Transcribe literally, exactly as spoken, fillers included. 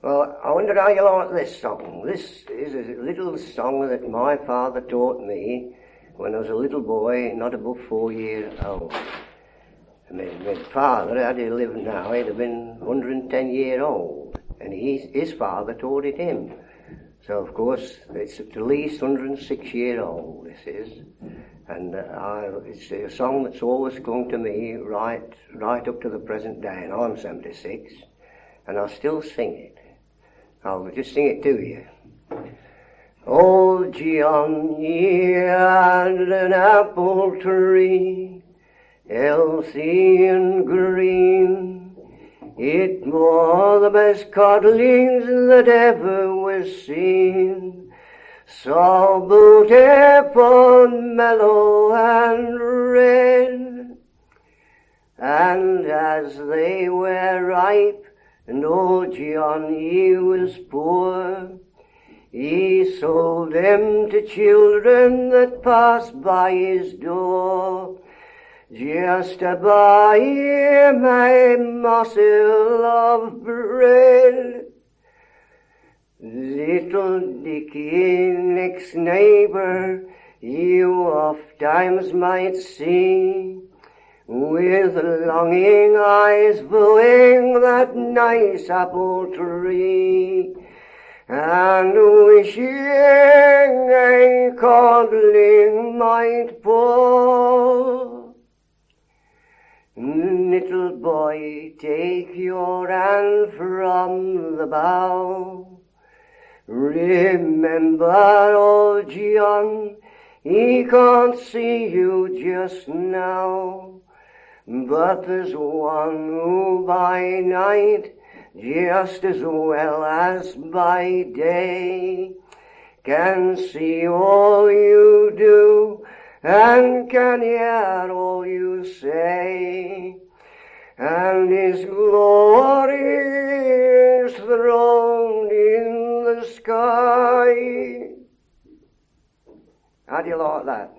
Well, I wonder how you like this song. This is a little song that my father taught me when I was a little boy, not above four years old. My, my father, had he lived now, he'd have been one hundred and ten years old, and he, his father taught it him. So, of course, it's at least one hundred and six years old, this is. And uh, I, it's a song that's always clung to me right, right up to the present day, and I'm seventy-six, and I still sing it. I'll just sing it to you. Old John, he had an apple tree, healthy and green. It bore the best codlings that ever was seen. So both apple, mellow and red. And as they were ripe, and old John, he was poor, he sold them to children that passed by his door, just to buy him a morsel of bread. Little Dicky, next neighbor, you oft times might see, with longing eyes viewing that nice apple tree, and wishing a codling might pour. Little boy, take your hand from the bough. Remember old John, he can't see you just now, but there's one who by night, just as well as by day, can see all you do and can hear all you say, and his glory is throned in the sky. How do you like that?